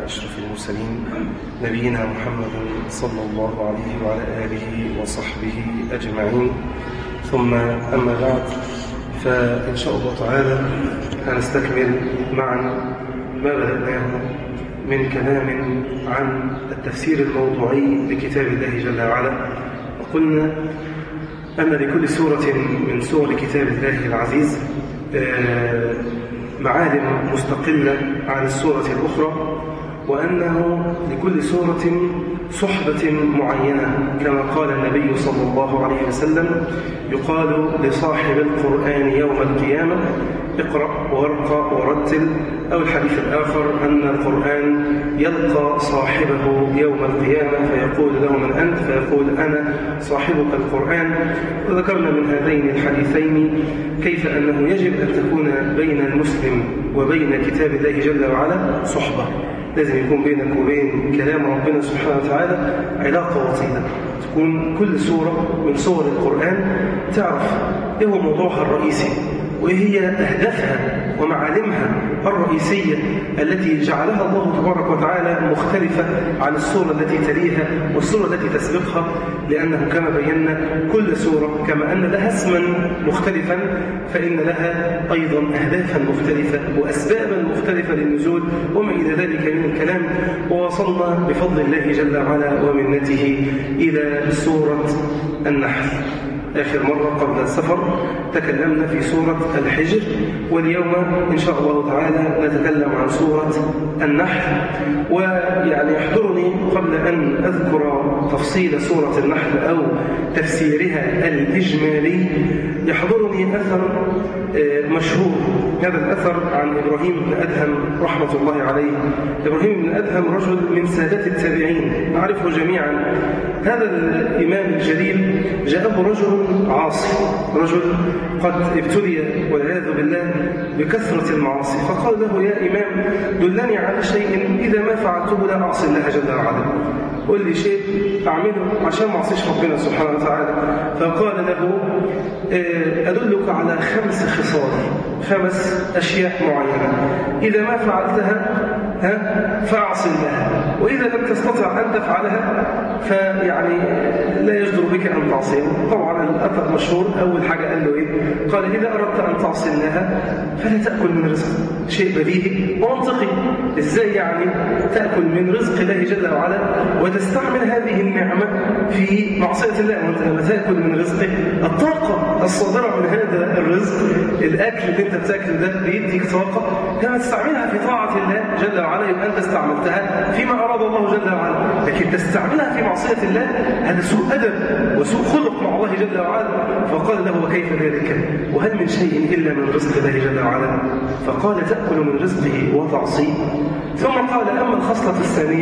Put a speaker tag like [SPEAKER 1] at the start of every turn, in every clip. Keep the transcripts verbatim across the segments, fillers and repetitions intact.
[SPEAKER 1] أشرف المرسلين نبينا محمد صلى الله عليه وعلى آله وصحبه أجمعين، ثم أما بعد، فإن شاء الله تعالى هنستكمل معا ما بدأناه من كلام عن التفسير الموضوعي لكتاب الله جل وعلا. وقلنا أن لكل سورة من سور كتاب الله العزيز معالم مستقلة عن السورة الأخرى، وأنه لكل سورة صحبة معينة، كما قال النبي صلى الله عليه وسلم: يقال لصاحب القرآن يوم القيامة اقرأ وارقى ورتل، أو الحديث الآخر أن القرآن يلقى صاحبه يوم القيامة فيقول له: من أنت؟ فيقول: أنا صاحبك القرآن. وذكرنا من هذين الحديثين كيف أنه يجب أن تكون بين المسلم وبين كتاب الله جل وعلا صحبة، لازم يكون بينك وبين كلام ربنا سبحانه وتعالى علاقة وطيدة، تكون كل سورة من سور القرآن تعرف إيه هو موضوعها الرئيسي، وإيه هي أهدافها ومعالمها الرئيسية التي جعلها الله تبارك وتعالى مختلفة عن السورة التي تليها والسورة التي تسبقها، لأنه كما بينا كل سورة كما أن لها اسما مختلفا فإن لها أيضا أهدافا مختلفة وأسبابا مختلفة للنزول وما إلى ذلك من الكلام. ووصلنا بفضل الله جل وعلا ومنته إلى سورة النحل. آخر مرة قبل السفر تكلمنا في سورة الحجر، واليوم إن شاء الله تعالى نتكلم عن سورة النحل. ويعني يحضرني قبل أن أذكر تفصيل سورة النحل أو تفسيرها الإجمالي، يحضرني أثر مشهور. هذا الأثر عن إبراهيم بن أدهم رحمة الله عليه. إبراهيم بن أدهم رجل من سادات التابعين نعرفه جميعا. هذا الإمام الجليل جاءه رجل عاصي، رجل قد ابتلي والعياذ بالله بكثرة المعاصي، فقال له: يا إمام دلني على شيء إذا ما فعلته لا أعصي الله جل وعلا، قل لي شيء أعمله عشان ما أعصيش ربنا سبحانه وتعالى. فقال له: أدلك على خمس خصال، خمس أشياء معينة إذا ما فعلتها فأعصي الله، وإذا لم تستطع أن تفعلها فيعني لا يجدر بك أن تعصيه. طبعا الأثر مشهور. أول حاجة قال له إيه؟ قال: إذا أردت أن تعصي الله فلا تأكل من رزقه. شيء بديهي ومنطقي، إزاي يعني تأكل من رزق الله جل وعلا وتستعمل هذه النعمة في معصية الله؟ وأنت لما تأكل من رزقه الطاقة الصادرة من هذا الرزق، الأكل اللي أنت بتأكل ده بيديك طاقة، لما تستعملها في طاعة الله جل وعلا يبقى أنت استعملتها فيما أراد الله جل وعلا. لكن تستعملها في معصية الله هذا سوء أدب وسوء خلق مع الله جل وعلا. فقال له: وكيف ذلك؟ وهل من شيء إلا من رزق الله جل وعلا؟ فقال: تأكل من رزقه وتعصيه. ثم قال: أما الخصلة الثانية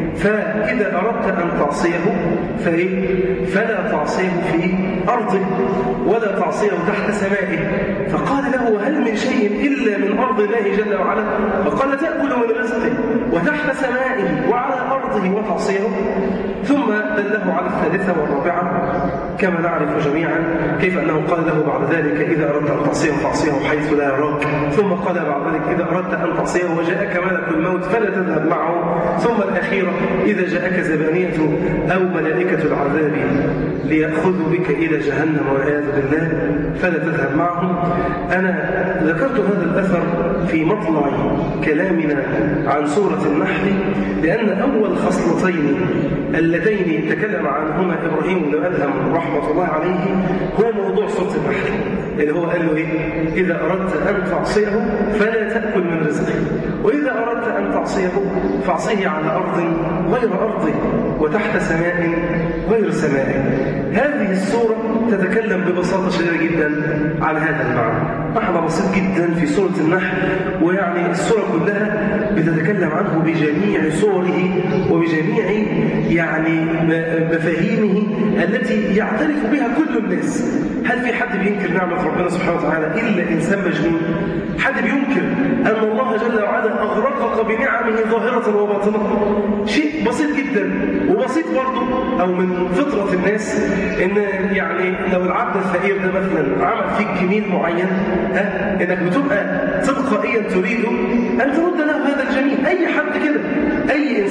[SPEAKER 1] فإذا أردت أن تعصيه فإيه؟ فلا تعصيه في أرضه ولا تعصيه تحت سمائه. فقال له: هل من شيء إلا من أرض الله جل وعلا؟ فقال: تأكل من رزقه وتحت سمائه وعلى أرضه وتعصيه. ثم دله على الثالثة والرابعة كما نعرف جميعا، كيف أنه قال له بعد ذلك: إذا أردت أن تعصيه فاعصيه حيث لا يراك. ثم قال بعد ذلك: إذا أردت أن تعصيه وجاءك ملك الموت فلا تذهب معه. ثم الأخيرة: إذا جاءك زبانية أو ملائكة العذاب ليأخذوا بك إلى جهنم والعياذ بالله فلا تذهب معهم. أنا ذكرت هذا الأثر في مطلع كلامنا عن سورة النحل، لأن أول خصلتين اللتين تكلم عنهما إبراهيم بن أدهم رحمة الله عليه هو موضوع سورة النحل، اللي هو قال له إيه؟ إذا أردت أن تعصيه فلا تأكل من رزقه، وإذا أردت أن تعصيه فاعصيه على أرض غير أرضه وتحت سماء غير سمائه. هذه السورة تتكلم ببساطة شديدة جدا عن هذا المعنى، معنى بسيط جدا في سورة النحل، ويعني السورة كلها بتتكلم عنه بجميع صوره وبجميع يعني مفاهيمه التي يعترف بها كل الناس. هل في حد بينكر نعمة ربنا سبحانه وتعالى إلا إنسان مجنون؟ حد بينكر أن الله جل وعلا أغرقك بنعمه ظاهرة وباطنة؟ شيء بسيط جدا وبسيط برضه، أو من فطرة الناس إن يعني لو العبد الفقير ده مثلا عمل فيك جميل معين، ها إنك بتبقى تلقائيا تريد أن ترد له هذا الجميل. أي حد كده، أي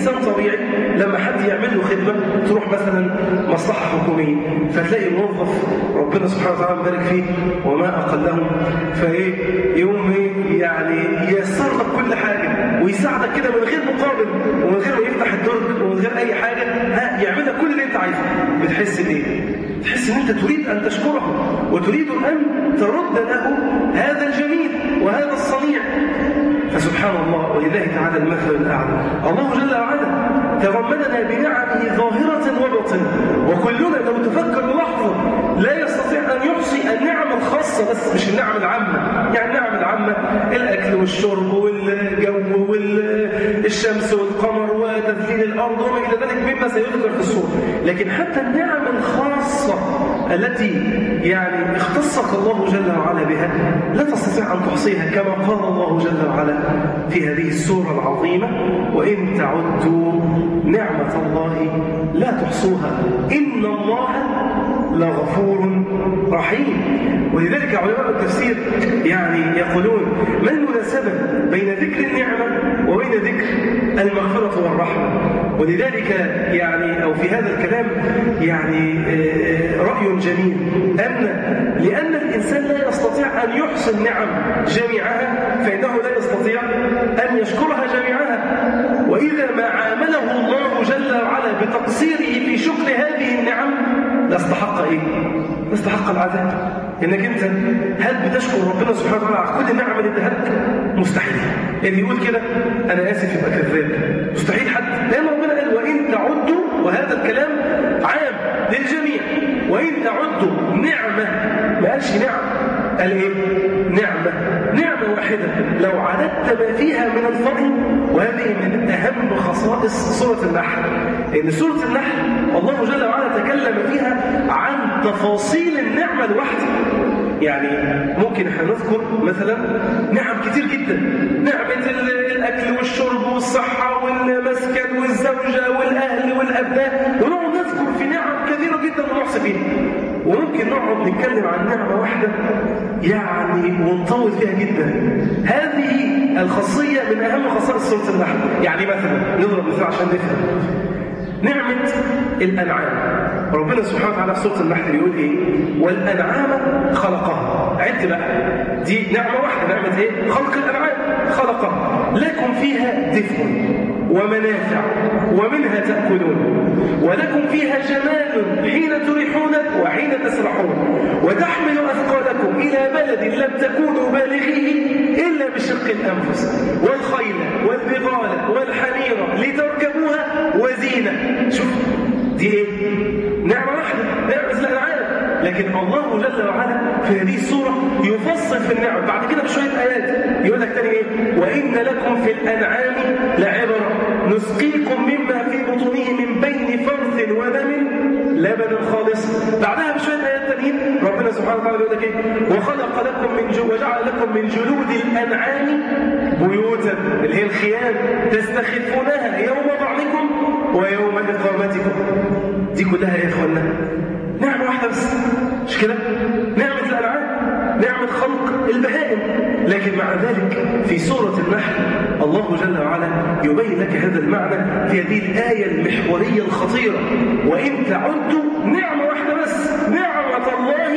[SPEAKER 1] إنسان طبيعي لما حد يعمل له خدمة، تروح مثلا مصلحة حكومية فتلاقي موظف ربنا سبحانه وتعالى يبارك فيه وما أقلهم، فإيه يوم إيه يعني ييسر لك كل حاجة ويساعدك كده من غير مقابل ومن غير ما يفتح الدرج ومن غير أي حاجة، ها يعمل لك كل اللي أنت عايزه. بتحس بإيه؟ تحس إن أنت تريد أن تشكره وتريد أن ترد له هذا الجميل وهذا الصنيع. فسبحان الله، ولله تعالى المثل الأعلى. الله جل وعلا تغمدنا بنعمه ظاهرة وباطنة، وكلنا لو تفكر لحظة لا يستطيع أن يحصي النعم الخاصة بس، مش النعم العامة. يعني النعم العامة الأكل والشرب والجو والشمس والقمر وتذليل الأرض وما إلى ذلك مما سيذكر في السورة، لكن حتى النعم الخاصة التي يعني اختصك الله جل وعلا بها لا تستطيع أن تحصيها، كما قال الله جل وعلا في هذه السورة العظيمة: وإن تعدوا نعمة الله لا تحصوها إن الله لغفور رحيم. ولذلك علماء التفسير يعني يقولون: ما المناسبة بين ذكر النعمة وبين ذكر المغفرة والرحمة؟ ولذلك يعني أو في هذا الكلام يعني رأي جميل، أن لأن الإنسان لا يستطيع أن يحصي النعم جميعها فإنه لا يستطيع أن يشكرها جميعها، وإذا ما عامله الله جل وعلا بتقصيره في شكر هذه النعم لاستحق إيه؟ لاستحق العذاب. إنك أنت هل بتشكر ربنا سبحانه وتعالى على كل نعمة اللي اداها لك؟ مستحيل. اللي يقول كده أنا آسف يبقى كذاب، مستحيل حد، لأن ربنا قال: وإن تعدوا، وهذا الكلام عام للجميع، وإن تعدوا نعمة، ما قالش نعم، قال إيه؟ نعمة، نعمة واحدة لو عددت ما فيها من الفضل. وهذه من أهم خصائص سورة النحل، إن سورة النحل الله جل وعلا تكلم فيها عن تفاصيل النعمة الواحدة. يعني ممكن احنا نذكر مثلا نعم كتير جدا، نعمة الأكل والشرب والصحة والمسكن والزوجة والأهل والأبناء، ونقعد نذكر في نعم كثيرة جدا ونحصي فيها. وممكن نقعد نتكلم عن نعمة واحدة يعني ونطول فيها جدا. هذه الخاصية من أهم خصائص سورة النحل. يعني مثلا نضرب مثال عشان نفهم نعمة الأنعام. ربنا سبحانه وتعالى في سورة النحل بيقول إيه؟ والأنعام خلقها. عد بقى، دي نعمة واحدة، نعمة إيه؟ خلق الأنعام، خلقها لكم فيها دفء ومنافع ومنها تأكلون ولكم فيها جمال حين تريحون وحين تسرحون وتحمل أثقالكم إلى بلد لم تكونوا بالغيه إلا بشق الأنفس والخيل والبغال والحمير لتركبوها وزينة. شوف دي إيه؟ نعمة واحدة، نعمة الأنعام. لكن الله جل وعلا في هذه السورة يفصل في النعم. بعد كده بشوية آيات يقول لك تاني إيه؟ وإن لكم في الأنعام لعبرة نسقيكم مما في بطونه من بين فرث ودم لبنا خالصا. بعدها بشوية آيات تانيين ربنا سبحانه وتعالى يقول لك إيه؟ وخلق لكم من جو وجعل لكم من جلود الأنعام بيوتا، اللي هي الخيام، تستخفونها يوم ضعنكم ويوم إقامتكم. دي كلها يا إخوانا نعمة واحدة بس، مش كده؟ نعمة الأنعام، نعمة خلق البهائم. لكن مع ذلك في سورة النحل الله جل وعلا يبين لك هذا المعنى في هذه الآية المحورية الخطيرة: وإن تعدوا نعمة واحدة بس، نعمة الله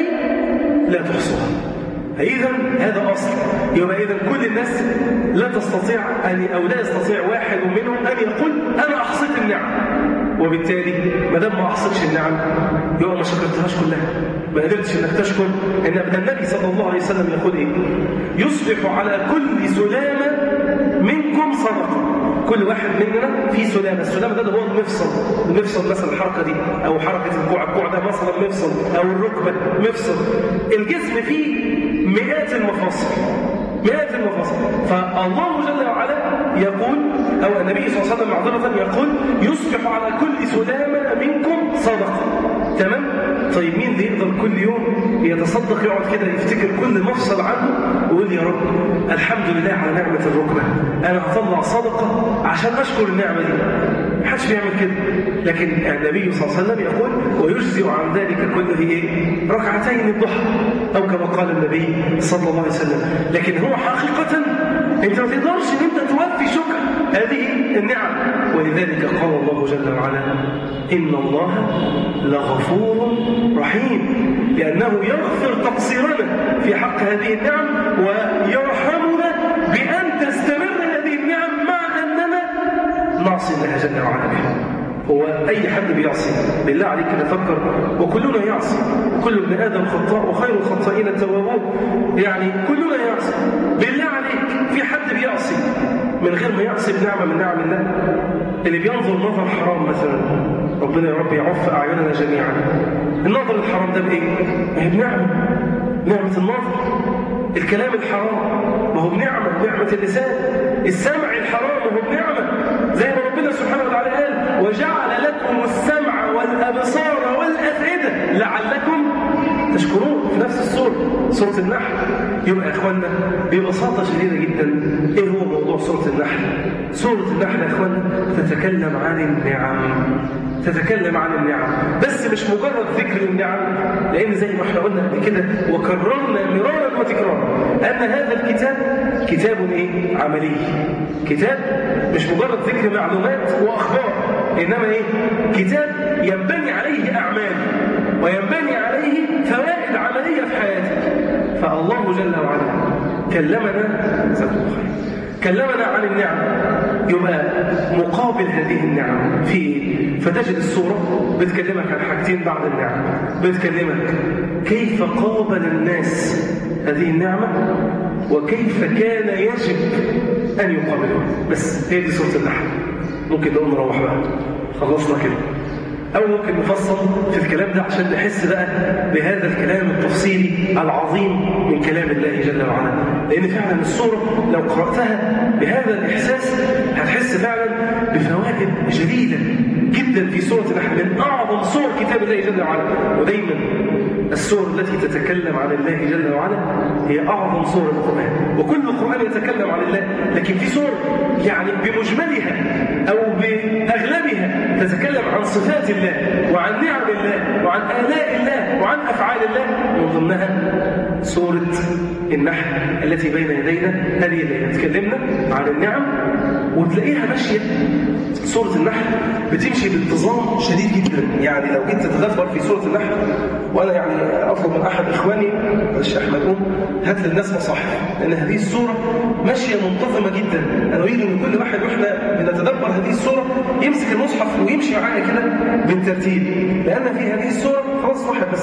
[SPEAKER 1] لا تحصوها. إذا هذا أصل. يبقى إذا كل الناس لا تستطيع أن أو لا يستطيع واحد منهم أن يقول أنا أحصيت النعم، وبالتالي ما دام ما أحصيتش النعم يبقى ما شكرتهاش كلها، ما قدرتش انك تشكر. ان النبي صلى الله عليه وسلم يقول ايه؟ يصبح على كل سلامة منكم صدقة. كل واحد مننا في سلامة، السلامة ده هو المفصل، المفصل مثلا الحركة دي او حركة الكوع، الكوع ده مثلا مفصل، او الركبة مفصل. الجسم فيه مئات المفاصل، مئات المفاصل. فالله جل وعلا يقول، او النبي صلى الله عليه وسلم معذرة يقول يصبح على كل سلامة منكم صدقة. تمام؟ طيب مين اللي يقدر كل يوم يتصدق، يقعد كده يفتكر كل مفصل عنه ويقول يا رب الحمد لله على نعمة الركبة، أنا هطلع صدقة عشان أشكر النعمة دي؟ محدش بيعمل كده. لكن النبي صلى الله عليه وسلم يقول ويجزئ عن ذلك كله إيه؟ ركعتين الضحى، أو كما قال النبي صلى الله عليه وسلم. لكن هو حقيقة انت ما تقدرش ان انت توفي شكر هذه النعم. ولذلك قال الله جل وعلا إن الله لغفور رحيم، لأنه يغفر تقصيرنا في حق هذه النعم ويرحمنا بأن تستمر هذه النعم مع أننا نعصي الله جل وعلا بها. هو أي حد بيعصي بالله عليك نفكر، وكلنا يعصي، وكل ابن آدم خطاء وخير الخطائين التوابون، يعني كلنا يعصي. بالله عليك في حد بيعصي من غير ما يعصي بنعمة من نعم الله؟ اللي بينظر نظر حرام مثلا، ربنا يا رب يعف أعيننا جميعا، النظر الحرام ده بإيه؟ ما هي بنعمة، نعمة النظر. الكلام الحرام ما هو بنعمة، نعمة اللسان. السمع الحرام ما هو بنعمة، زي ما ربنا سبحانه وتعالى قال وجعل لكم السمع والأبصار والأفئدة لعلكم تشكرون في نفس السورة، سورة النحل. يبقى يا إخواننا ببساطة شديدة جدا إيه هو موضوع سورة النحل؟ سورة النحل يا إخواننا تتكلم عن النعم، تتكلم عن النعم، بس مش مجرد ذكر النعم، لأن زي ما احنا قلنا قبل كده وكررنا مرارا وتكرارا أن هذا الكتاب كتاب إيه؟ عملي، كتاب مش مجرد ذكر معلومات وأخبار، إنما إيه؟ كتاب ينبني عليه أعمال وينبني عليه فوائد عملية في حياتك. فالله جل وعلا كلمنا كلمنا عن النعم، يبقى مقابل هذه النعم في فتجد السورة بتكلمك عن حاجتين بعد النعم، بتكلمك كيف قابل الناس هذه النعمة وكيف كان يجب أن يقابلها. بس هي دي سورة النحل. ممكن نقوم نروح بقى، خلصنا كده، أو ممكن نفصل في الكلام ده عشان نحس بقى بهذا الكلام التفصيلي العظيم من كلام الله جل وعلا. لأن فعلا السورة لو قرأتها بهذا الإحساس هتحس فعلا بفوائد جديدة جدا في سورة النحل، من أعظم سور كتاب الله جل وعلا. ودايما السور التي تتكلم عن الله جل وعلا هي أعظم سور القرآن، وكل القرآن يتكلم عن الله، لكن في سور يعني بمجملها أو بأغلبها تتكلم عن صفات الله وعن نعم الله وعن آلاء الله وعن أفعال الله، من ضمنها سورة النحل التي بين يدينا هذه الليلة. تكلمنا عن النعم وتلاقيها ماشية سورة النحل بتمشي بانتظام شديد جدا. يعني لو جيت تتدبر في سورة النحل، وأنا يعني أطلب من أحد إخواني الشيخ أحمد أم هات للناس مصاحف، لأن هذه السورة ماشية منتظمة جدا. أنا أريد أن كل واحد وإحنا بنتدبر هذه السورة يمسك المصحف ويمشي معايا كده بالترتيب، لأن في هذه السورة خلاص واحد بس.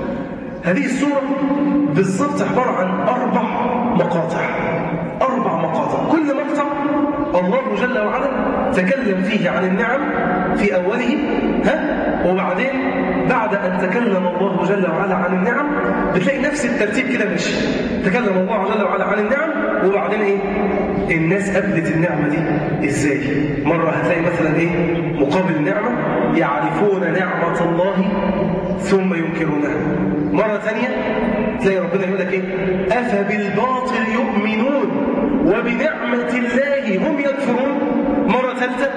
[SPEAKER 1] هذه السورة بالضبط عبارة عن أربع مقاطع، أربع مقاطع، كل مقطع الله جل وعلا تكلم فيه عن النعم في أوله، ها، وبعدين بعد أن تكلم الله جل وعلا عن النعم بتلاقي نفس الترتيب كده ماشي. تكلم الله جل وعلا عن النعم وبعدين إيه؟ الناس قبلت النعمة دي إزاي؟ مرة هتلاقي مثلا إيه؟ مقابل النعمة يعرفون نعمة الله ثم ينكرونها. مرة ثانية تلاقي ربنا يقول لك إيه؟ أفبالباطل يؤمنون وبنعمة الله هم يكفرون. مرة ثالثة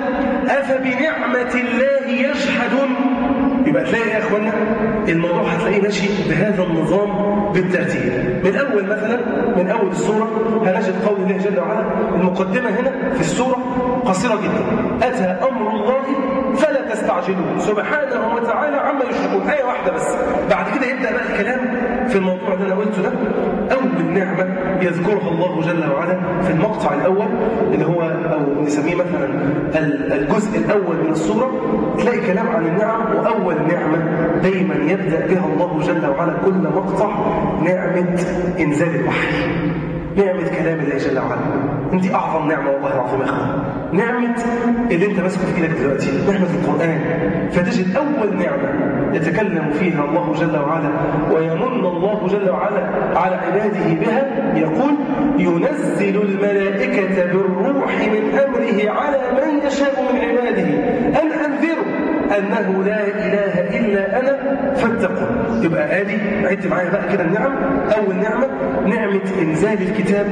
[SPEAKER 1] أفبنعمة الله يجحدون. يبقى تلاقي يا إخوانا الموضوع هتلاقيه ماشي بهذا النظام بالترتيب. من أول مثلا من أول السورة هنجد قول الله جل وعلا. المقدمة هنا في السورة قصيرة جدا، أتى أمر الله فلا تستعجلوا سبحانه وتعالى عما يشركون. آية واحدة بس، بعد كده يبدأ بقى الكلام في الموضوع اللي أنا قلته ده. أول نعمة يذكرها الله جل وعلا في المقطع الأول اللي هو أو نسميه مثلا الجزء الأول من السورة، تلاقي كلام عن النعم. وأول نعمة دايما يبدأ بها الله جل وعلا كل مقطع نعمة إنزال الوحي، نعمة كلام الله جل وعلا. انت أعظم نعمة والله العظيم يا أخوان، نعمة اللي انت ماسكه في ايدك دلوقتي، نعمة القرآن. فتجد أول نعمة يتكلم فيها الله جل وعلا ويمن الله جل وعلا على عباده بها، يقول ينزل الملائكة بالروح من أمره على من يشاء من عباده أن أنذروا أنه لا إله إلا أنا فاتقوا. يبقى آدي عدت معايا بقى كده النعم. أول نعمة نعمة إنزال الكتاب،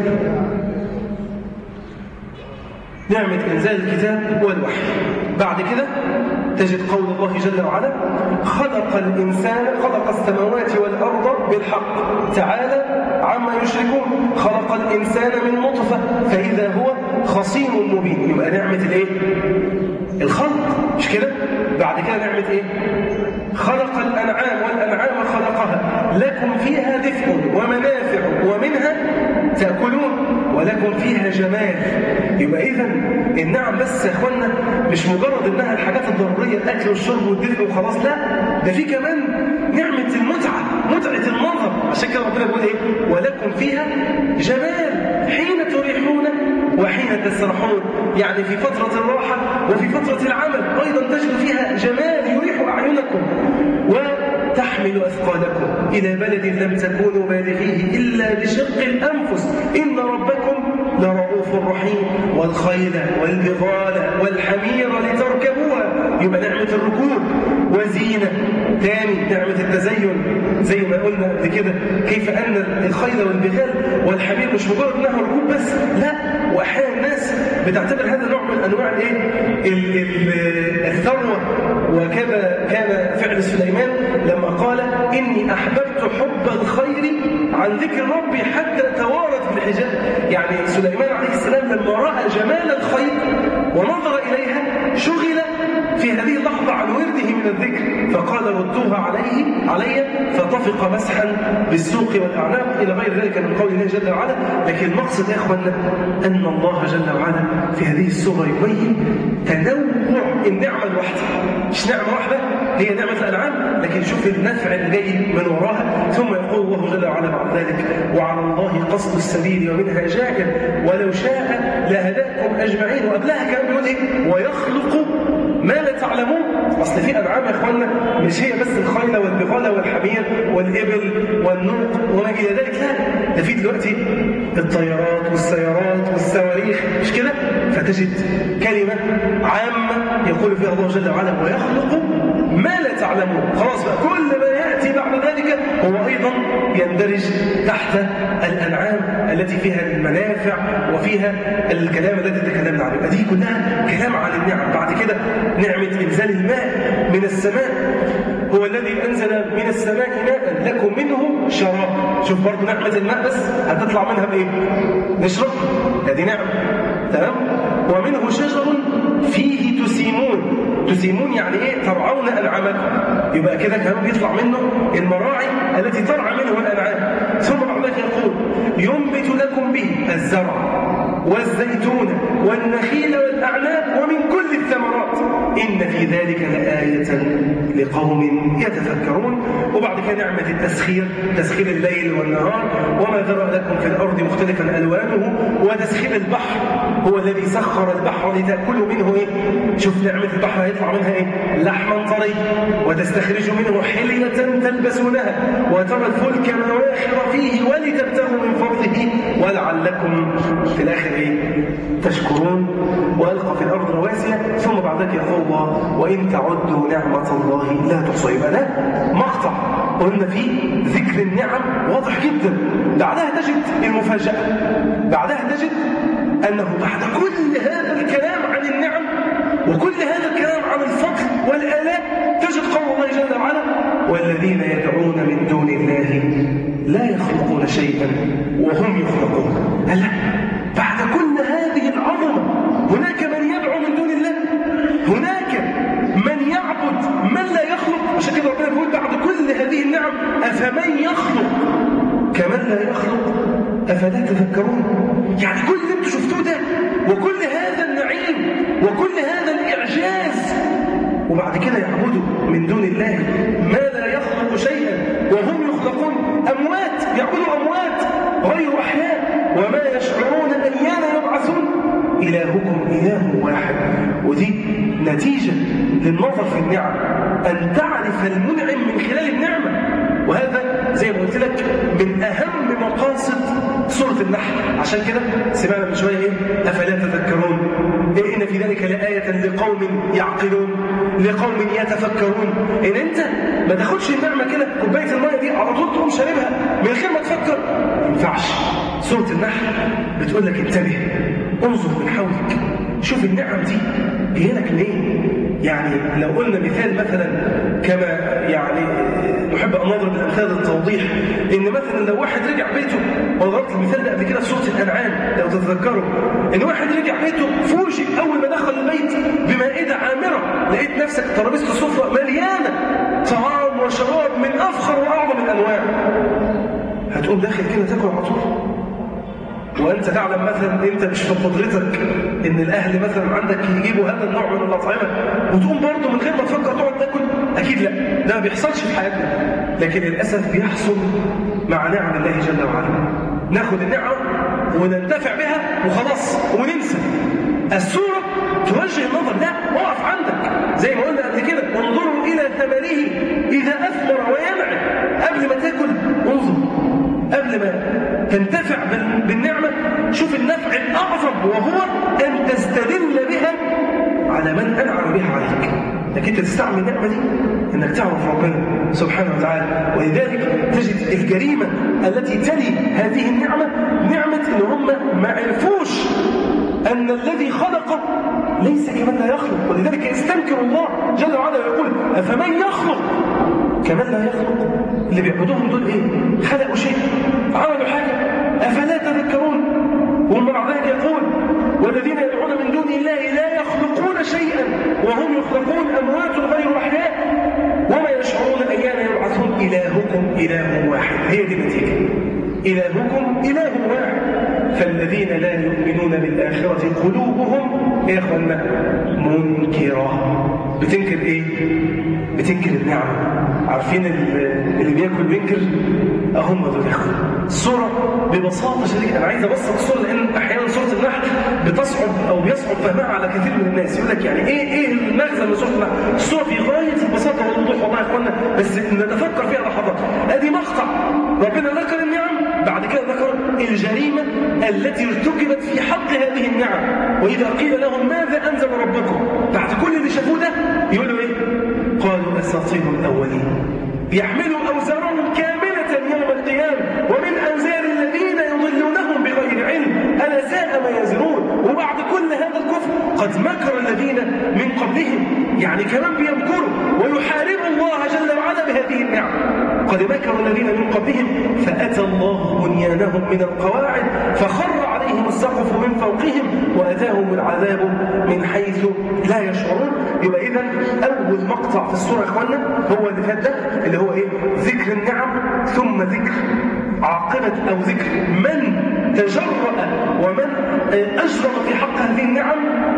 [SPEAKER 1] نعمة إنزال الكتاب والوحي. بعد كده تجد قول الله جل وعلا خلق الإنسان خلق السماوات والأرض بالحق تعالى عما يشركون خلق الإنسان من نطفة فإذا هو خصيم مبين. يبقى نعمة الإيه؟ الخلق، مش كده؟ بعد كده نعمة إيه؟ خلق الأنعام والأنعام خلقها لكم فيها دفء ومنافع ومنها تأكلون ولكم فيها جمال. يبقى إذن النعم بس يا أخوانا مش مجرد إنها الحاجات الضرورية الأكل والشرب والدفء وخلاص، لا، ده في كمان نعمة المتعة، متعة النظر. عشان كده ربنا بيقول إيه؟ ولكم فيها جمال حين تريحون وحين تسرحون، يعني في فترة الراحة وفي فترة العمل أيضا تجد فيها جمال يريح أعينكم. وتحمل أثقالكم إلى بلد لم تكونوا بالغيه إلا بشق الأنفس إن ربكم لرؤوف رحيم. والخيل والبغال والحمير لتركبوها، يبقى نعمة الركوب وزينة. تاني نعمة التزين زي ما قلنا قبل كده، كيف أن الخيل والبغال والحمير مش مجرد انها ركوب بس، لا، وأحيانا الناس بتعتبر هذا نوع من أنواع الايه الثروة. وكذا كان فعل سليمان لما قال إني أحببت حب الخير عن ذكر ربي حتى توارت بالحجاب. يعني سليمان عليه السلام لما رأى جمال الخير ونظر إليها شغل في هذه اللحظة عن ورده من الذكر فقال ردوها عليه علي فطفق مسحا بالسوق والأعناق إلى غير ذلك من قول الله جل وعلا. لكن المقصد يا أخوانا أن الله جل وعلا في هذه السورة يبين تنوع النعمة الواحدة، مش نعمة واحدة هي نعمة الأنعام، لكن شوف النفع اللي جاي من وراها. ثم يقول الله جل وعلا بعد ذلك وعلى الله قصد السبيل ومنها جائر ولو شاء لهداكم أجمعين. وقبلها كان بيقول إيه؟ ويخلق ما لا تعلمون. أصل في أنعام يا أخوانا مش هي بس الخيل والبغال والحمير والإبل والنوق وما إلى ذلك، لا، ده في دلوقتي الطيارات والسيارات والصواريخ، مش كده؟ فتجد كلمة عامة يقول فيها الله جل وعلا ويخلق ما لا تعلمون. خلاص بقى كل ما يأتي بعد ذلك هو أيضا يندرج تحت الأنعام التي فيها المنافع وفيها الكلام الذي تكلمنا عنه. دي كلها كلام عن النعم. بعد كده نعمة إنزال الماء من السماء، هو الذي أنزل من السماء ماء لكم منه شراب. شوف برضو نعمة الماء بس هتطلع منها بإيه؟ نشرب، هذه نعمة، تمام؟ ومنه شجر فيه تسيمون. تسيمون يعني إيه؟ ترعون أنعامكم. يبقى كده كمان بيطلع منه المراعي التي ترعى منه الأنعام. ثم بعد ذلك يقول ينبت لكم به الزرع والزيتون والنخيل والأعناب ومن كل الثمرات إن في ذلك لآية لقوم يتفكرون. وبعد كده نعمة التسخير، تسخير الليل والنهار وما ذرأ لكم في الأرض مختلفا ألوانه. وتسخير البحر، هو الذي سخر البحر لتأكلوا منه إيه؟ شوف نعمة البحر هيطلع منها إيه؟ لحما طري وتستخرجوا منه حلية تلبسونها وترى الفلك مواخر فيه ولتبتغوا من فضله ولعلكم في الآخر إيه؟ تشكرون. وألقى في الأرض رواسي. ثم بعد ذلك يقول الله وإن تعدوا نعمة الله لا تحصوها. يبقى ده مقطع قلنا فيه ذكر النعم واضح جدا. بعدها تجد المفاجأة، بعدها تجد أنه بعد كل هذا الكلام عن النعم وكل هذا الكلام عن الفضل والآلاء تجد قول الله جل وعلا والذين يدعون من دون الله لا يخلقون شيئا وهم يخلقون. ألا بعد كل هذه العظمة هناك من يدعو من دون الله، هناك من يعبد من لا يخلق. عشان كده ربنا بيقول بعد كل هذه النعم أفمن يخلق كمن لا يخلق أفلا تذكرون. يعني كل اللي انتوا شفتوه ده وكل هذا النعيم وكل هذا الإعجاز وبعد كده يعبدوا من دون الله ما لا يخلق شيئا وهم يخلقون، أموات يعبدوا أموات غير أحياء وما يشعرون أيان يبعثون. إلهكم إله واحد. ودي نتيجة للنظر في النعم، أن تعرف المنعم من خلال النعمة. وهذا زي ما قلت لك من أهم مقاصد سورة النحل. عشان كده سمعنا من شوية إيه؟ أفلا تذكرون. إيه إن في ذلك لآية لقوم يعقلون لقوم يتفكرون. إن أنت ما تاخدش النعمة كده كوباية المية دي على طول تقوم شاربها من غير ما تفكر، ما ينفعش. سورة النحل بتقول لك انتبه، انظر من حولك، شوف النعم دي جاي لك ليه؟ يعني لو قلنا مثال مثلا كما يعني نحب أن نضرب الأمثال للتوضيح، إن مثلا لو واحد رجع بيته، وضربت المثال ده قبل كده في سورة الأنعام لو تتذكروا، إن واحد رجع بيته فوجئ أول ما دخل البيت بمائدة عامرة، لقيت نفسك ترابيزة السفرة مليانة طعام وشراب من أفخر وأعظم الأنواع، هتقوم داخل كده تاكل على طول؟ وأنت تعلم مثلا أنت مش في قدرتك إن الأهل مثلا عندك يجيبوا هذا النوع من الأطعمة وتقوم برضه من غير ما تفكر تقعد تاكل؟ أكيد لا، ده ما بيحصلش في حياتنا، لكن للأسف بيحصل مع نعم الله جل وعلا. ناخد النعمة وننتفع بها وخلاص وننسى. السورة توجه النظر، لا اقف عندك زي ما قلنا قبل كده، انظروا إلى ثمره إذا أثمر وينعم. قبل ما تاكل انظر، قبل ما تنتفع بالنعمة شوف النفع الأعظم، وهو أن تستدل بها على من أنعم بها عليك. لكن أنت تستعمل النعمة دي أنك تعرف ربنا سبحانه وتعالى. ولذلك تجد الجريمة التي تلي هذه النعمة نعمة إن هم ما عرفوش أن الذي خلق ليس كمن لا يخلق، ولذلك يستنكر الله جل وعلا ويقول أفمن يخلق كمن لا يخلق. اللي بيعبدوهم دول إيه؟ خلقوا شيء، عملوا حاجة، أفلا تذكرون؟ وهم مع ذلك يقول والذين يدعون من دون الله لا يخلقون شيئا وهم يخلقون، أموات غير أحياء وما يشعرون أيان يبعثون. إلهكم إله واحد، هي دي النتيجة، إلهكم إله واحد. فالذين لا يؤمنون بالآخرة قلوبهم يا أخوانا منكرة. بتنكر إيه؟ بتنكر النعمة. عارفين اللي بياكل بينكر؟ أهم دول يا أخوانا. الصورة ببساطة شديدة، أنا عايز أبسط الصورة لأن أحيانا صورة النحل بتصعب أو بيصعب فهمها على كثير من الناس. يقول لك يعني إيه إيه المغزى من صورة النحل؟ الصورة في غاية البساطة والوضوح والله يا أخوانا، بس نتفكر فيها لحظات. أدي مقطع ربنا ذكر النعم، بعد كده ذكر الجريمة التي ارتكبت في حق هذه النعم. وإذا قيل لهم ماذا أنزل ربكم، بعد كل اللي شافوه ده يقولوا إيه؟ قالوا أساطير الأولين يحملوا أوزارهم كاملة يوم القيامة ومن أوزار الذين يضلونهم بغير علم ألا ساء ما يزرون. وبعد كل هذا الكفر قد مكر الذين من قبلهم، يعني كمان بيمكروا ويحاربوا الله جل وعلا بهذه النعم. قد مكر الذين من قبلهم فأتى الله بنيانهم من القواعد فخر عليهم السقف من فوقهم وأتاهم العذاب من حيث لا يشعرون. يبقى إذن أول مقطع في السورة يا إخوانا هو اللي فات ده، اللي هو إيه؟ ذكر النعم، ثم ذكر عاقبة أو ذكر من تجرأ ومن أجرم في حق هذه النعم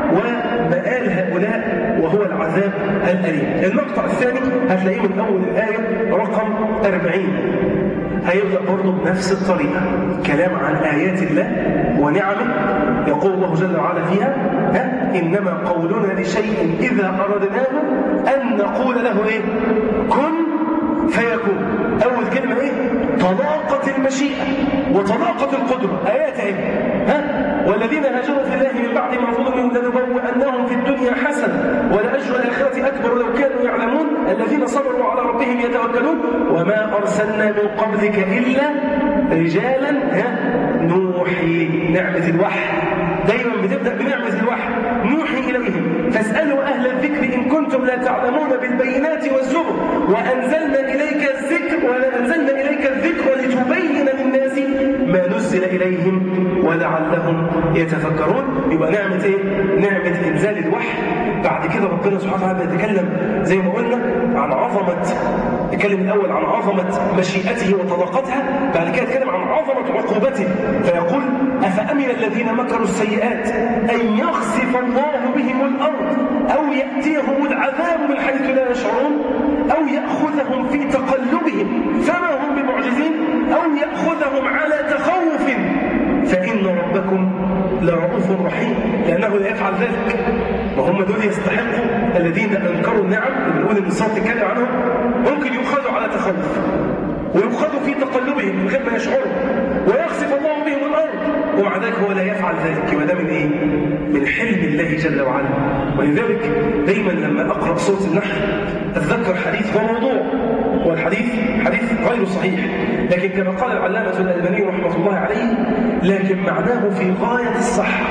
[SPEAKER 1] ومآل هؤلاء وهو العذاب الأليم. المقطع الثاني هتلاقيه من أول الآية رقم أربعين، هيبدأ برضه بنفس الطريقة، كلام عن آيات الله ونعمه. يقول الله جل وعلا فيها ها إنما قولنا لشيء إذا أردناه أن نقول له إيه؟ كن فيكون. أول كلمة إيه؟ طلاقة المشيئة وطلاقة القدرة، آيات إيه؟ ها؟ والذين هاجروا في الله من بعد ما ظلموا لنبوئنهم في الدنيا حسنة ولأجر الآخرة أكبر لو كانوا يعلمون الذين صبروا على ربهم يتوكلون وما أرسلنا من قبلك إلا رجالا ها نوحي. نعمة الوحي دايما بتبدأ بنعمة الوحي، نوحي إليهم فاسألوا أهل الذكر إن كنتم لا تعلمون بالبينات والزبر وأنزلنا إليك الذكر وأنزلنا إليك الذكر لتبين للناس ما نزل إليهم ولعلهم يتفكرون. يبقى نعمة إيه؟ نعمة إنزال الوحي. بعد كده ربنا سبحانه وتعالى يتكلم زي ما قلنا عن عظمة، يتكلم الأول عن عظمة مشيئته وطلاقتها، بعد كده يتكلم عن عظمة عقوبته فيقول أفأمن الذين مكروا السيئات أن يخسف الله بهم الأرض أو يأتيهم العذاب من حيث لا يشعرون أو يأخذهم في تقلبهم فما هم بمعجزين أو يأخذهم على تخوف فإن ربكم لرؤوف رحيم، لأنه لا يفعل ذلك. وهم دول يستحقوا الذين أنكروا النعم اللي بنقول إن الصوت تتكلم عنهم، ممكن يؤخذوا على تخوف ويؤخذوا في تقلبهم من غير ما يشعروا ويخسف الله بهم الأرض ومع ذلك هو لا يفعل ذلك. وده من إيه؟ من حلم الله جل وعلا. ولذلك دايما لما أقرأ سورة النحل أتذكر حديث هو موضوع، والحديث حديث غير صحيح لكن كما قال العلامة الألباني رحمة الله عليه لكن معناه في غاية الصحة.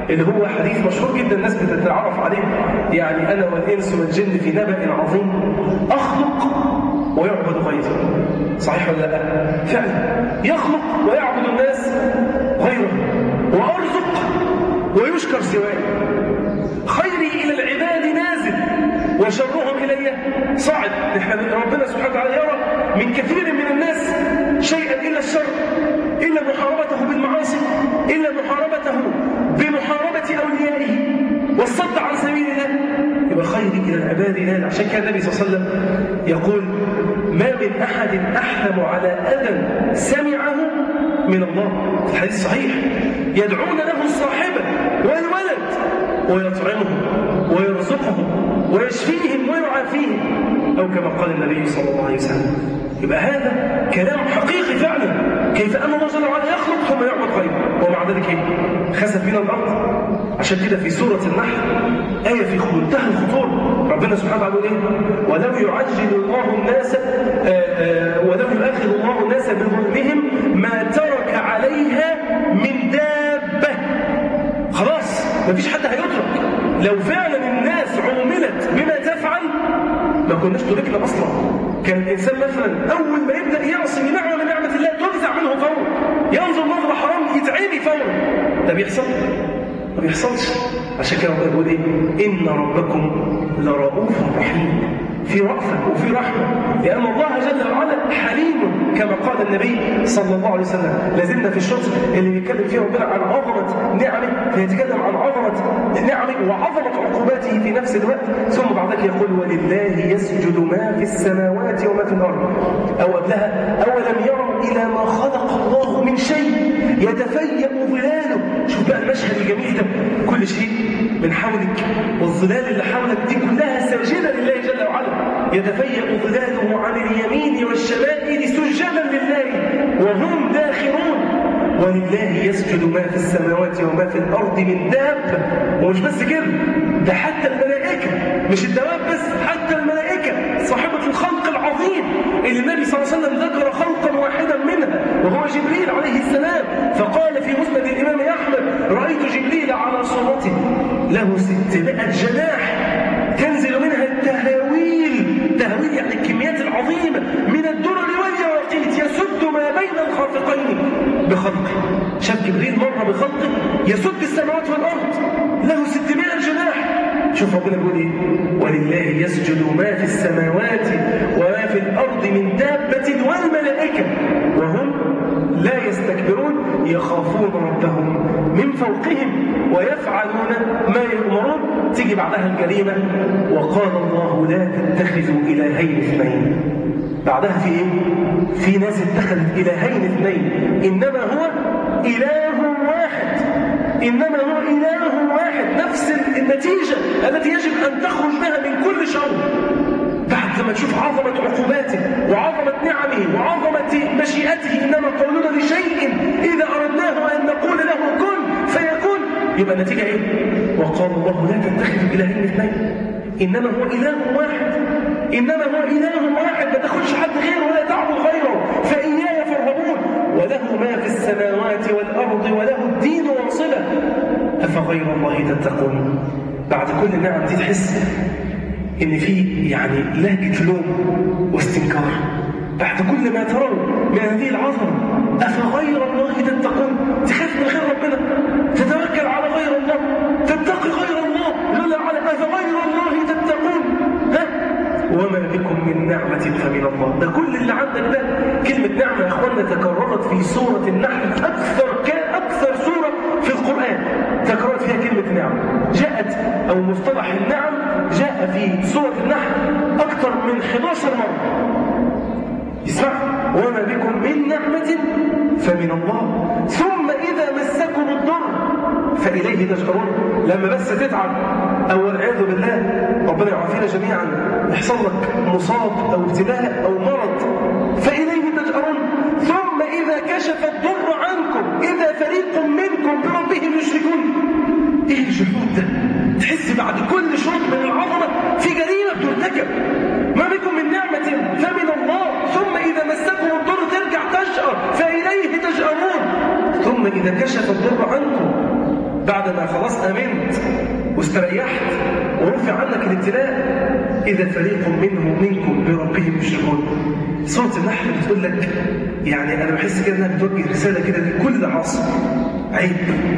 [SPEAKER 1] اللي هو حديث مشهور جدا الناس بتتعرف عليه، يعني أنا والإنس والجن في نبأ عظيم، أخلق ويعبد غيري. صحيح ولا لا؟ فعلا يخلق ويعبد الناس غيره، وأرزق ويشكر سواي، خيري إلى العباد نازل وشرهم إلي صاعد. ربنا سبحانه وتعالى يرى من كثير من الناس شيئا إلا الشر، إلا محاربته بالمعاصي، إلا محاربته بمحاربة أوليائه والصد عن سبيل الله. يبقى خيري إلى العباد نازل. عشان كان النبي صلى الله عليه وسلم يقول ما من أحد أحلم على أذى سمعه من الله، في الحديث الصحيح، يدعون له الصاحبة والولد ويطعمهم ويرزقهم ويشفيهم ويعافيهم، أو كما قال النبي صلى الله عليه وسلم. يبقى هذا كلام حقيقي فعلا، كيف أن الله جل وعلا يخلق ثم يعبد غيره، ومع ذلك ايه؟ خسف بنا الأرض. عشان كده في سورة النحل آية في منتهى الخطورة، ربنا سبحانه وتعالى يقول ايه؟ ولو يعجل الله الناس ولو يؤاخذ الله الناس بظلمهم ما ترك عليها من دابة. خلاص مفيش حد هيترك. لو فعلا الناس عملت بما تفعل ما كناش تركنا أصلا. كان الإنسان مثلا أول ما يبدأ يعصي نعمة من نعمة الله تنزع منه فورا، ينظر نظرة حرام يتعمي فورا. ده بيحصل؟ ما بيحصلش. عشان كده ربنا بيقول ايه؟ إن ربكم لرؤوف رحيم، في رأفة وفي رحمة، لأن الله جل وعلا حليم كما قال النبي صلى الله عليه وسلم. لازلنا في الشوط اللي بيتكلم فيه ربنا عن عظمة نعمه، فيتكلم عن عظمة نعمه وعظمة عقوباته في نفس الوقت. ثم بعد ذلك يقول ولله يسجد ما في السماوات وما في الأرض، أو قبلها أولم يروا إلى ما خلق الله من شيء يتفيأ ظلاله. شوف بقى المشهد الجميل ده، كل شيء من حولك والظلال اللي حولك دي كلها ساجدة لله جل وعلا، يتفيأ ظلاله عن اليمين والشمائل سجدا لله وهم داخرون. ولله يسجد ما في السماوات وما في الأرض من دابة. ومش بس كده، ده حتى الملائكة، مش الدواب بس، حتى الملائكة صاحبة الخلق العظيم اللي النبي صلى الله عليه وسلم ذكر خلقا واحدا منها وهو جبريل عليه السلام، فقال في مسند الإمام أحمد رأيت جبريل على صورته له ستمائة جناح تنزل منها التهاويل، تهاويل يعني الكميات العظيمة من الدرر واليواقيت يسد ما بين الخافقين بخلقه. شاف جبريل مرة بخلقه يسد السماوات والأرض، له ستمائة جناح. شوف ربنا بيقول ايه؟ ولله يسجد ما في السماوات وما في الأرض من دابة والملائكة وهم لا يستكبرون يخافون ربهم من فوقهم ويفعلون ما يؤمرون. تيجي بعدها الكلمة وقال الله لا تتخذوا إلهين اثنين. بعدها في ايه؟ في ناس اتخذت إلهين اثنين، إنما هو إله واحد، إنما هو إله واحد. نفس النتيجة التي يجب أن تخرج بها من كل شر. بعد ما تشوف عظمة عقوباته وعظمة نعمه وعظمة مشيئته، إنما قولنا لشيء إذا أردناه أن نقول له كن فيكون، يبقى النتيجة إيه؟ وقال الله لا تتخذوا إلهين اثنين، إنما هو إله واحد، إنما هو إله واحد، ما تاخدش حد غيره ولا تعبد غيره، فإياي فارهبون. وله ما في السماوات والأرض وله الدين واصلة أفغير الله تتقون. بعد كل النعم دي تحس إن في يعني لهجة لوم واستنكار. بعد كل ما ترون من هذه العظمة أفغير الله تتقون، تخاف من غير ربنا، تتوكل على غير الله، تتقي غير الله جل وعلا، أفغير الله تتقون. ها؟ وما بكم من نعمة فمن الله. ده كل اللي عندك ده كلمة نعمة يا أخوانا تكررت في سورة النحل أكثر كان أكثر سورة في القرآن تكررت فيها كلمة نعمة. جاءت أو مصطلح النعم جاء في سورة النحل أكثر من أحد عشر مرة. اسمع، وما بكم من نعمة فمن الله ثم إذا مسكم الضر فإليه تجأرون. لما بس تتعب أو والعياذ بالله ربنا يعافينا جميعا يحصل لك مصاب أو ابتلاء أو مرض فإليه تجأرون. ثم إذا كشف الضر عنكم إذا فريق منكم بربهم يشركون. إيه الجحود ده؟ تحس بعد كل شوط من العظمة في جريمة بترتكب. ما بكم من نعمة فمن الله ثم إذا مسكم الضر ترجع تجأر فإليه تجأرون. ثم إذا كشف الضر عنكم بعد ما خلاص آمنت واستريحت ورفع عنك الابتلاء، إذا فريق منهم منكم بربهم يشركون. سورة النحل بتقول لك، يعني أنا بحس كده إنها بتوجه رسالة كده لكل عاصي. عيب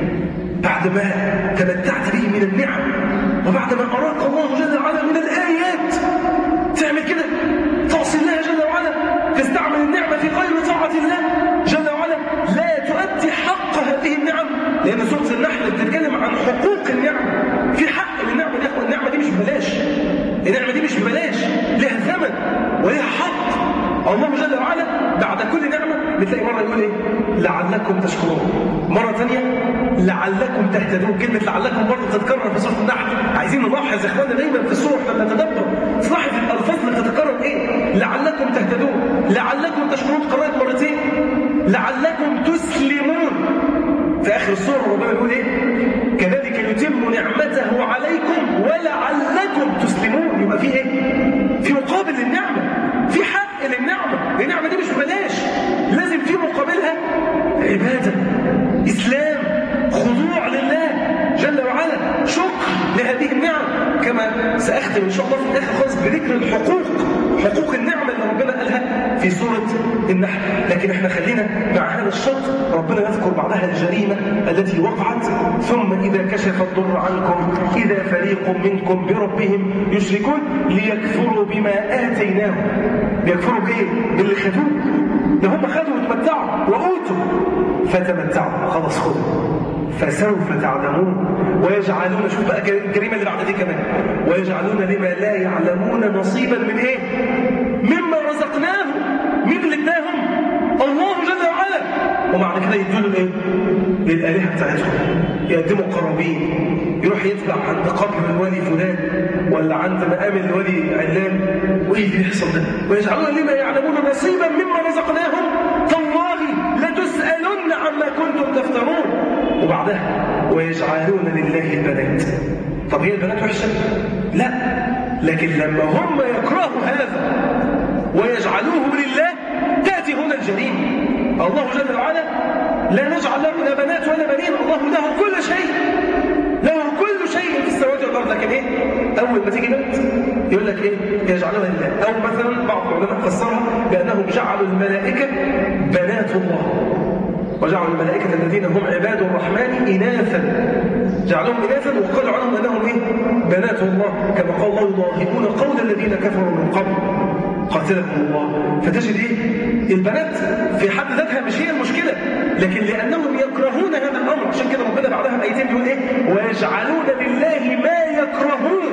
[SPEAKER 1] بعد ما تمتعت به من النعم وبعد ما أراك الله جل وعلا من الآيات تعمل كده، تعصي الله جل وعلا، تستعمل النعمة في غير طاعة الله جل وعلا، لا تؤدي حق هذه النعم. لأن سورة النحل بتتكلم عن حقوق النعمة، في حق للنعمة دي. النعمة دي مش ببلاش، النعمة دي مش ببلاش، لها ثمن ولها حق. الله جل وعلا بعد كل نعمة بتلاقي مرة يقول إيه؟ لعلكم تشكرون، مرة ثانية لعلكم تهتدون. كلمة لعلكم برضه تتكرر في سورة النحل. عايزين نلاحظ يا إخواننا دايما في السورة لما نتدبر تلاحظ الألفاظ اللي تتكرر إيه؟ لعلكم تهتدون، لعلكم تشكرون قرأت مرتين، لعلكم تسلمون. في آخر السورة ربنا يقول إيه؟ كذلك يتم نعمته عليكم ولعلكم تسلمون. يبقى في إيه؟ في مقابل للنعمة، في حق للنعمة. النعمة دي مش ببلاش، لازم في مقابلها عبادة، إسلام، خضوع لله جل وعلا، شكر لهذه النعم. كما سأختم إن شاء الله في الآخر خالص بذكر الحقوق، حقوق النعمة اللي ربنا قالها في سورة النحل. لكن احنا خلينا مع هذا الشرط، ربنا يذكر بعدها الجريمة التي وقعت. ثم إذا كشف الضر عنكم إذا فريق منكم بربهم يشركون ليكفروا بما آتيناهم. ليكفروا بإيه؟ باللي خدوه. ده هم خدوا وتمتعوا وأوتوا فتمتعوا، خلاص خدوا، فسوف تعلمون ويجعلون، شوف بقى الجريمة اللي بعد دي كمان، ويجعلون لما لا يعلمون نصيبا من ايه؟ مما رزقناهم. مين اللي اداهم؟ الله جل وعلا. وبعد كده يدوا له ايه؟ للآلهة بتاعتهم، يقدموا قرابين، يروح يتبع عند قبر الولي فلان ولا عند مقام الولي علان. وايه اللي بيحصل ده؟ ويجعلون لما يعلمون نصيبا مما رزقناهم تالله لتسألن عما كنتم تفترون. وبعدها ويجعلون لله البنات. طب هي البنات وحشة؟ لا، لكن لما هم يكرهوا هذا ويجعلوه لله تأتي هنا الجريمة. الله جل وعلا لا نجعل له لا بنات ولا بنين، الله له كل شيء، له كل شيء في السماوات والأرض. لكن ايه؟ أول ما تيجي بنت يقول لك ايه؟ يجعلوها لله. أو مثلا بعض العلماء فسرها بأنهم جعلوا الملائكة بنات الله، وجعلوا الملائكة الذين هم عباد الرحمن إناثا، جعلهم إناثا وقالوا عنهم أنهم إيه؟ بنات الله، كما قال الله يضاهئون قول الذين كفروا من قبل قاتلهم الله. فتجد إيه؟ البنات في حد ذاتها مش هي المشكلة، لكن لأنهم يكرهون هذا الأمر. عشان كده ربنا بعدها بآيتين بيقول إيه؟ ويجعلون لله ما يكرهون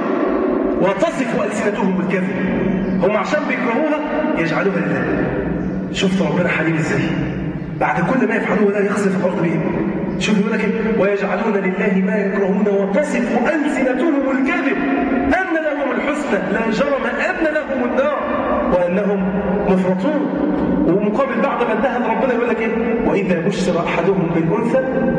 [SPEAKER 1] وتصف ألسنتهم الكذب. هم عشان بيكرهوها يجعلوها لله. شفت ربنا حليم إزاي؟ بعد كل ما يفعلوه لا يخسف الأرض بهم. شوف يقول لك ويجعلون لله ما يكرهون وتصف ألسنتهم الكذب أن لهم الحسنى لا جرم أن لهم النار وأنهم مفرطون. ومقابل بعد ما انتهى ربنا يقول لك ايه؟ وإذا بشر أحدهم بالأنثى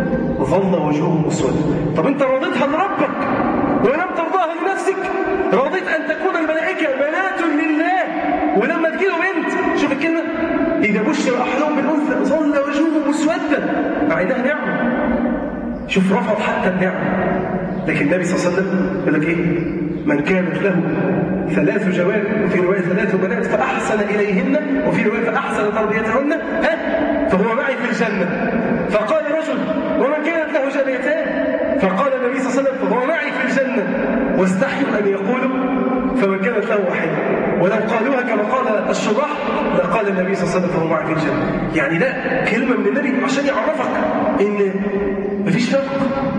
[SPEAKER 1] ظل وجهه مسودا. طب أنت رضيتها لربك ولم ترضاها لنفسك؟ رضيت أن تكون الملائكة بنات لله ولما تجيله بنت، شوف الكلمة، إذا بشر أحدهم بالأنثى ظل وجهه مسودا، مع إنها نعمة. شوف رفض حتى النعمة. لكن النبي صلى الله عليه وسلم يقول لك إيه؟ من كانت له ثلاث جوار، وفي رواية ثلاث بنات فأحسن إليهن، وفي رواية فأحسن تربيتهن، ها فهو معي في الجنة. فقال رجل ومن كانت له جاريتان؟ فقال النبي صلى الله عليه وسلم فهو معي في الجنة. واستحيوا أن يقولوا فمن كانت له واحدة، ولو قالوها كما قال الشراح لقال النبي صلى الله عليه وسلم فهو معي في الجنة. يعني لا، كلمة من النبي عشان يعرفك إن مفيش فرق.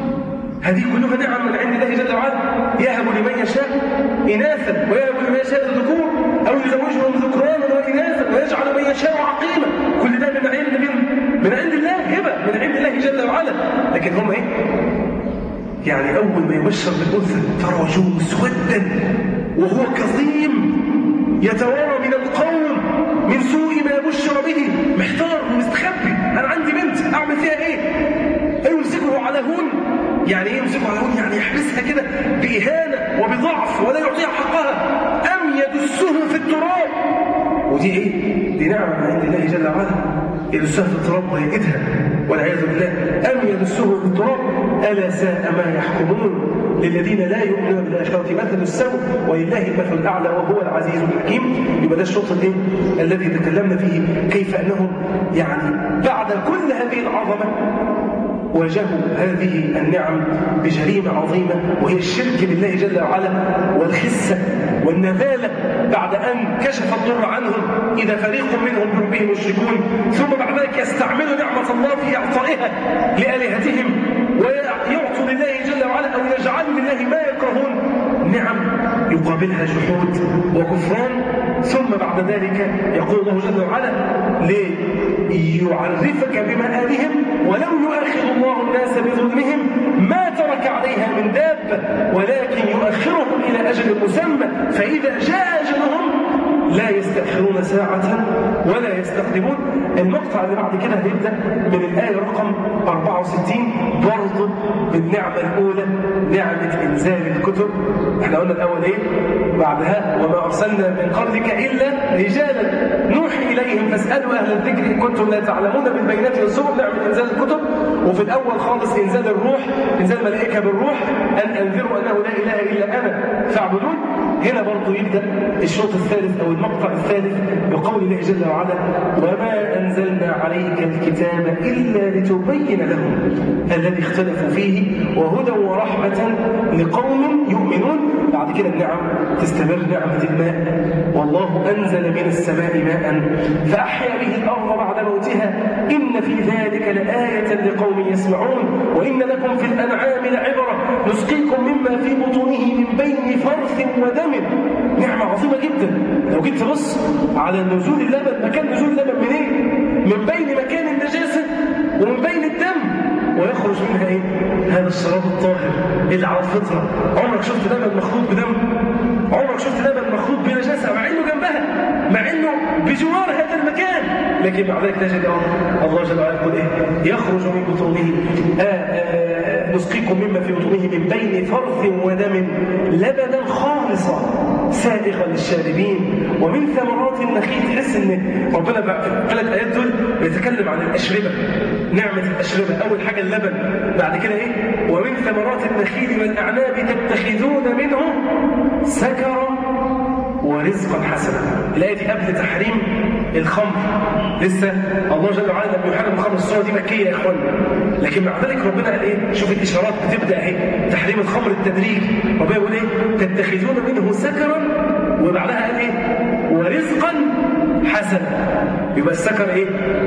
[SPEAKER 1] هذه كلها نعم من عند الله جل وعلا، يهب لمن يشاء إناثا ويهب لمن يشاء الذكور أو يزوجهم ذكرانا وإناثا ويجعل من يشاء عقيما. كل ده من عند من من عند الله، هبة من عند الله جل وعلا. لكن هم إيه؟ يعني أول ما يبشر بالأنثى ترى وجهه مسودا وهو كظيم يتوارى من القوم من سوء ما بشر به، محتار ومستخبي. أنا عندي بنت أعمل فيها إيه؟ يمسكه على هون. يعني ايه يمسكه على هون؟ يعني يحبسها كده بإهانة وبضعف ولا يعطيها حقها، أم يدسه في التراب. ودي ايه؟ دي نعمة من عند الله جل وعلا. يدسها في التراب ويجدها والعياذ بالله، أم يدسه في التراب ألا ساء ما يحكمون. للذين لا يؤمنون بالآخرة مثل السوء ولله المثل الأعلى وهو العزيز الحكيم. يبقى ده الشوط الايه الذي تكلمنا فيه، كيف أنهم يعني بعد كل هذه العظمة واجهوا هذه النعم بجريمة عظيمة وهي الشرك بالله جل وعلا والخسة والنذالة، بعد أن كشف الضر عنهم إذا فريق منهم بربهم يشركون، ثم بعد ذلك يستعملوا نعمة الله في إعطائها لآلهتهم ويعطوا لله جل وعلا أو يجعلوا لله ما يكرهون، نعم يقابلها جحود وكفران. ثم بعد ذلك يقول الله جل وعلا ليعرفك بمآلهم ولو يؤخر الله الناس بظلمهم ما ترك عليها من دابة ولكن يؤخرهم إلى أجل مسمى فإذا جاء أجلهم لا يستأخرون ساعة ولا يستقدمون. المقطع اللي بعد كده هيبدأ من الآية رقم أربعة وستين برضه بالنعمة الأولى، نعمة إنزال الكتب. احنا قلنا الأول إيه؟ بعدها وما أرسلنا من قبلك إلا رجالا نوحي إليهم فاسألوا أهل الذكر إن كنتم لا تعلمون بالبينات والزبر، نعمة إنزال الكتب. وفي الأول خالص إنزال الروح، إنزال الملائكة بالروح، أن أنذروا أنه لا إله إلا أنا فاعبدون. هنا برضه يبدأ الشوط الثالث أو المقطع الثالث بقول الله جل وعلا وما أنزلنا عليك الكتاب إلا لتبين لهم الذي اختلفوا فيه وهدى ورحمة لقوم يؤمنون. بعد كده النعم تستمر، نعمة الماء، والله أنزل من السماء ماء فأحيا به الأرض بعد موتها إن في ذلك لآية لقوم يسمعون وإن لكم في الأنعام لعبرة نسقيكم مما في بطونه من بين فرث ودم. نعمة عظيمة جدا. لو جيت تبص على نزول اللبن، مكان نزول اللبن منين؟ من بين مكان النجاسة ومن بين الدم، ويخرج منها ايه؟ هذا الشراب الطاهر اللي على الفطرة. عمرك شفت لبن مخلوط بدم؟ عمرك شفت لبن مخلوط بنجاسة مع انه جنبها، مع انه بجوار هذا المكان، لكن مع ذلك تجد الله جل وعلا يقول ايه؟ يخرج من بطونه آه آه نسقيكم مما في بطونه من بين فرث ودم لبنا خالصا سائغا للشاربين ومن ثمرات النخيل. تحس ان ربنا في الثلاث ايات دول بيتكلم عن الاشربه، نعمه الاشربه. اول حاجه اللبن، بعد كده ايه؟ ومن ثمرات النخيل والاعناب تتخذون منه سكرا ورزقا حسنا. الايه دي قبل تحريم الخمر، لسه الله جل وعلا لم يحرم الخمر. السوره دي مكيه يا اخوان، لكن مع ذلك ربنا قال ايه؟ شوف الاشارات بتبدا اهي، تحريم الخمر التدريج. ربنا يقول ايه؟ تتخذون منه سكرا، وبعدها قال ايه؟ ورزقا حسنا. يبقى السكر ايه؟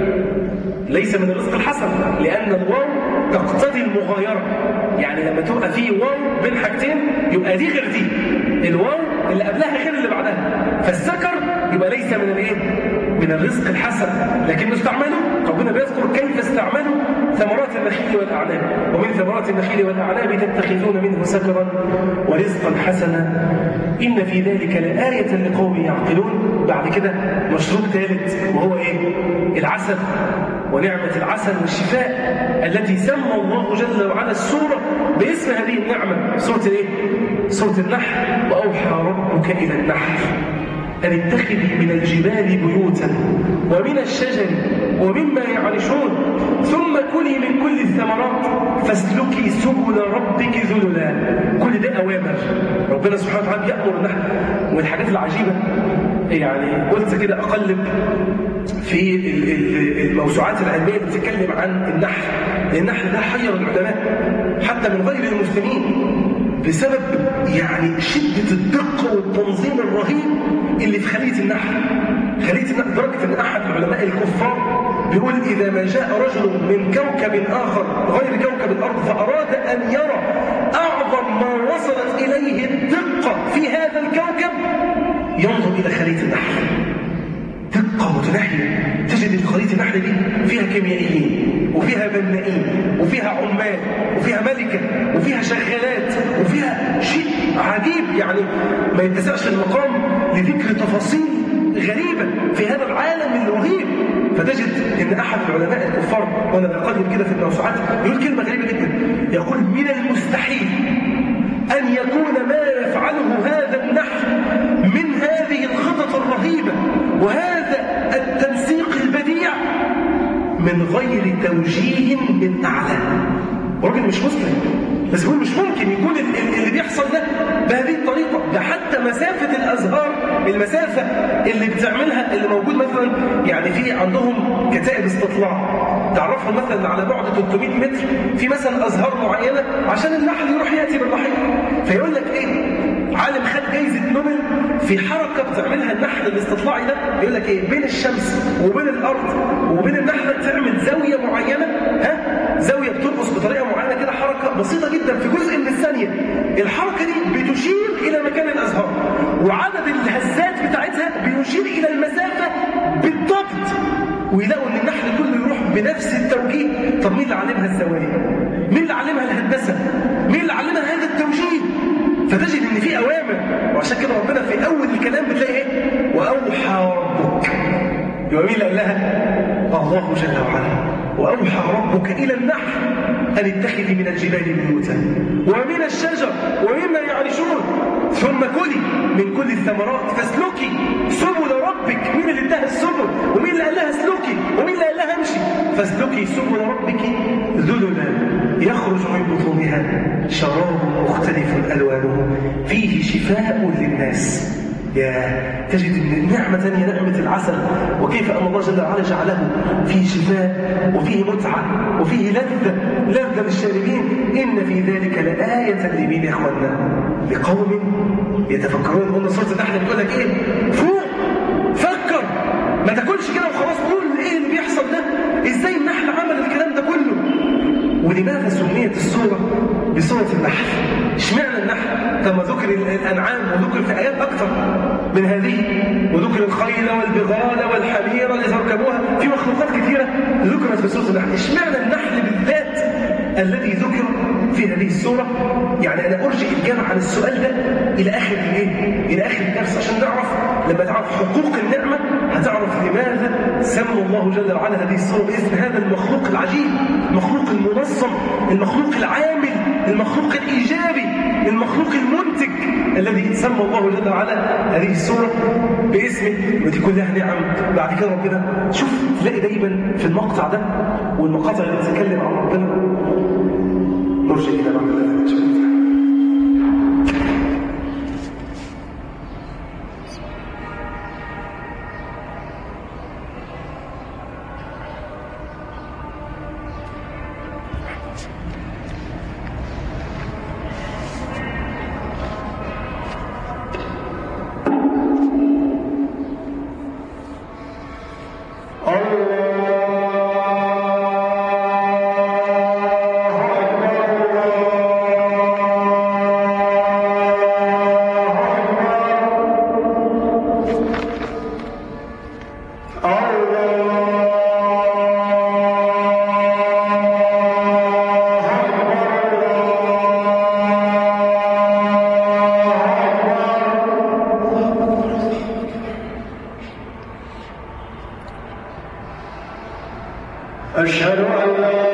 [SPEAKER 1] ليس من الرزق الحسن، لان الواو تقتضي المغايره، يعني لما تبقى فيه واو بين حاجتين يبقى دي غير دي، الواو اللي قبلها غير اللي بعدها. فالسكر يبقى ليس من الايه؟ من الرزق الحسن، لكن استعملوا. ربنا بيذكر كيف استعملوا ثمرات النخيل والاعناب، ومن ثمرات النخيل والاعناب تتخذون منه سكرا ورزقا حسنا ان في ذلك لآية لقوم يعقلون. بعد كده مشروب ثالث وهو ايه؟ العسل، ونعمة العسل والشفاء التي سمى الله جل وعلا السورة باسم هذه النعمة، سورة ايه؟ سورة النحل. وأوحى ربك إلى النحل أن اتخذي من الجبال بيوتا ومن الشجر ومما يعرشون ثم كلي من كل الثمرات فاسلكي سبل ربك ذللا. كل ده أوامر ربنا سبحانه وتعالى يأمر النحل. والحاجات العجيبة يعني قلت كده أقلب في الموسوعات العلمية اللي بتتكلم عن النحل. النحل ده حير العلماء حتى من غير المسلمين بسبب يعني شدة الدقة والتنظيم الرهيب اللي في خلية النحل. خلية النحل لدرجة أن أحد العلماء الكفار بيقول إذا ما جاء رجل من كوكب آخر غير كوكب الأرض فأراد أن يرى أعظم ما وصلت إليه الدقة في هذا الكوكب ينظر إلى خلية النحل. دقة متناهية. تجد ان خلية النحل دي فيها كيميائيين وفيها بنائين وفيها عمال وفيها ملكة وفيها شغالات وفيها شيء عجيب، يعني ما يتسعش المقام لذكر تفاصيل غريبة في هذا العالم الرهيب. فتجد ان احد العلماء الكفار وانا بقلب كده في الموسوعات يقول كلمة غريبة جدا، يقول من المستحيل ان يكون ما يفعله هذا النحل من هذه الخطط الرهيبة وهذا التنسيق البديع توجيه من أعلى. راجل مش مسلم بس يقول مش ممكن يكون اللي بيحصل ده بهذه الطريقة. ده حتى مسافة الأزهار، المسافة اللي بتعملها اللي موجود مثلا يعني في عندهم كتائب استطلاع تعرفهم مثلا على بعد ثلاثمائة متر في مثلا أزهار معينة عشان النحل يروح يأتي بالرحيق. فيقول لك إيه، عالم خد جايزة نوبل في حركة بتعملها النحل الاستطلاعي ده، يقول لك إيه، بين الشمس وبين الأرض وبين النحلة تعمل زاوية معينة، ها زاوية بترقص بطريقة معينة كده، حركة بسيطة جدا في جزء من الثانية. الحركة دي بتشير إلى مكان الأزهار، وعدد الهزات بتاعتها بيشير إلى المسافة بالضبط، ويلاقوا ان النحل كله يروح بنفس التوجيه. طب مين اللي علمها الزوايا؟ مين اللي علمها الهندسه؟ مين اللي علمها هذا التوجيه؟ فتجد ان في اوامر. وعشان كده ربنا في اول الكلام بتلاقي ايه؟ واوحى ربك. يبقى مين اللي قال لها؟ الله جل وعلا. واوحى ربك الى النحل ان اتخذي من الجبال بيوتا ومن الشجر ومما يعرشون ثم كلي من كل الثمرات فاسلكي سبل ربك. مين اللي اداها السبل؟ ومين اللي قال لها اسلكي؟ ومين اللي قال لها امشي؟ فاسلكي سبل ربك ذللا يخرج من بطونها شراب مختلف الوانه فيه شفاء للناس. يا تجد ان نعمه ثانيه نعمه العسل، وكيف ان الله جل وعلا جعله فيه شفاء وفيه متعه وفيه لذه لذه للشاربين. ان في ذلك لآية لمين يا اخوانا؟ لقوم يتفكرون. قلنا سوره النحل بتقول لك ايه؟ فوق، فكر، ما تاكلش كده وخلاص. قول ايه اللي بيحصل ده؟ ازاي النحل عمل الكلام ده كله؟ ولماذا سميت السوره بسوره النحل؟ اشمعنى النحل كما ذكر الانعام وذكر في ايات اكثر من هذه، وذكر الخيل والبغال والحمير لتركبوها، في مخلوقات كثيره ذكرت في سوره النحل. اشمعنى النحل بالذات الذي ذكر في هذه السوره؟ يعني انا ارجع الجامع عن السؤال ده الى اخر الايه؟ الى اخر الدرس عشان نعرف. لما تعرف حقوق النعمه هتعرف لماذا سمى الله جل وعلا هذه السوره باسم هذا المخلوق العجيب، المخلوق المنظم، المخلوق العامل، المخلوق الايجابي، المخلوق المنتج الذي سمى الله جل وعلا هذه السوره باسمه. ودي كلها نعم. بعد كده ربنا شوف تلاقي دايما في المقطع ده والمقاطع اللي بتتكلم عن ربنا. نرجع الى بعد ذلك.
[SPEAKER 2] أشهد أن لا